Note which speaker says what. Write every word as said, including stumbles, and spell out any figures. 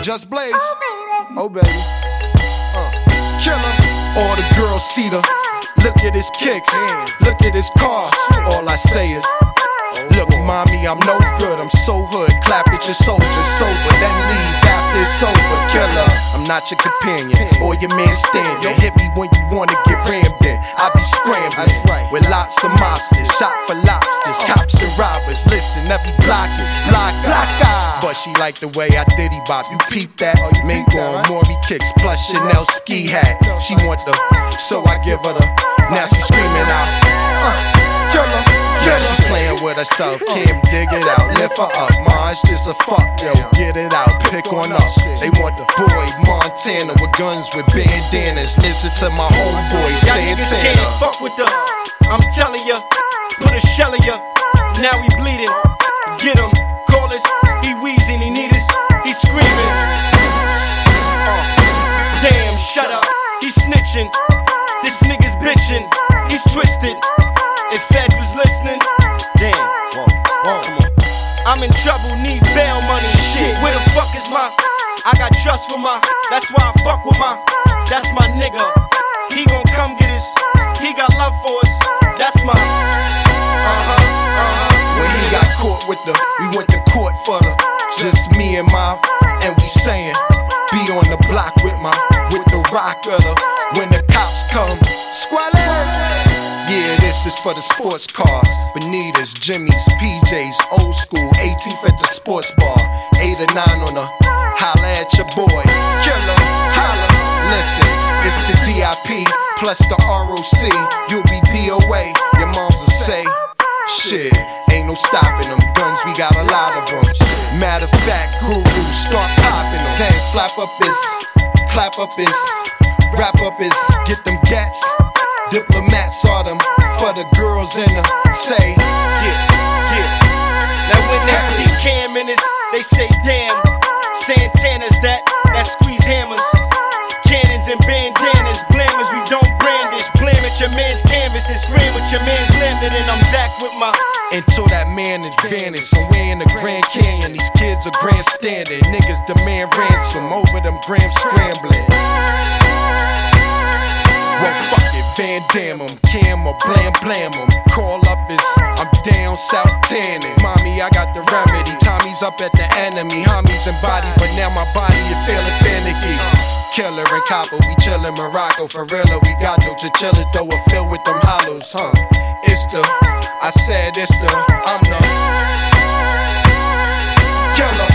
Speaker 1: Just Blaze. Oh, baby. Uh. Killer. All the girls see the. Look at his kicks. Look at his car. All I say is, look, mommy, I'm no good. I'm so hood. Clap at your soldiers sober, then leave after it's over. Killer, I'm not your companion or your man standing. Hit me when you wanna get rammed in. I be scrambling with lots of mobsters, shot for lobsters, cops and robbers. Listen, every block is block, block. But she like the way I diddy bop. You peep that? Mink on Maury kicks plus Chanel ski hat. She want the, so I give her the. Now she screaming out, uh, killer. Yeah, she playing with herself, Kim, dig it out, lift her up. Ma, it's just a fuck, yo, get it out, pick on up. They want the boy Montana with guns with bandanas. Listen to my homeboy Santana.
Speaker 2: Y'all niggas can't fuck with the, I'm telling ya, put a shell in ya. Now he bleeding, get him, call us. He wheezing, he need us, he screaming. uh, Damn, shut up, he snitching. This nigga's bitching, he's twisted. If Fed was listening, damn, whoa, whoa, come on. I'm in trouble, need bail money. Shit, where the fuck is my? I got trust for my. That's why I fuck with my. That's my nigga. He gon' come get us. He got love for us. That's my. Uh huh, uh huh.
Speaker 1: When he got caught with the, we went to court for the. Just me and my, and we saying, be on the block with my, with the rock of the. When the cops come, squalor. Yeah, this is for the sports cars. Bonitas, Jimmy's, P J's, old school, eighteenth at the sports bar. Eight or nine on the holla at your boy. Killer, holla. Listen, it's the D I P plus the R O C. You'll be D O A. Your moms will say, shit, ain't no stopping them. Guns, we got a lot of them. Matter of fact, Guru, start popping them. Then slap up his, clap up his, wrap up his, get them gats. Diplomats are them for the girls in the say,
Speaker 2: yeah, yeah. Now when they see Cam in this, they say damn. Santana's that, that squeeze hammers. Cannons and bandanas, blammers, we don't brandish. Blam at your man's canvas, then scream with your man's landed. And I'm back with my.
Speaker 1: Until that man advantage, somewhere in the Grand Canyon, these kids are grandstanding. Niggas demand ransom over them grams scrambling. Well, fuck it, Van Damme 'em, Cam or Blam Blam 'em. Call up is, I'm down south tanning. Mommy, I got the remedy. Tommy's up at the enemy. Homies and body, but now my body is feeling finicky. Killer and copper, we chillin' Morocco. For real, we got no chinchillas, though we're filled with them hollows, huh? It's the, I said it's the, I'm the killer.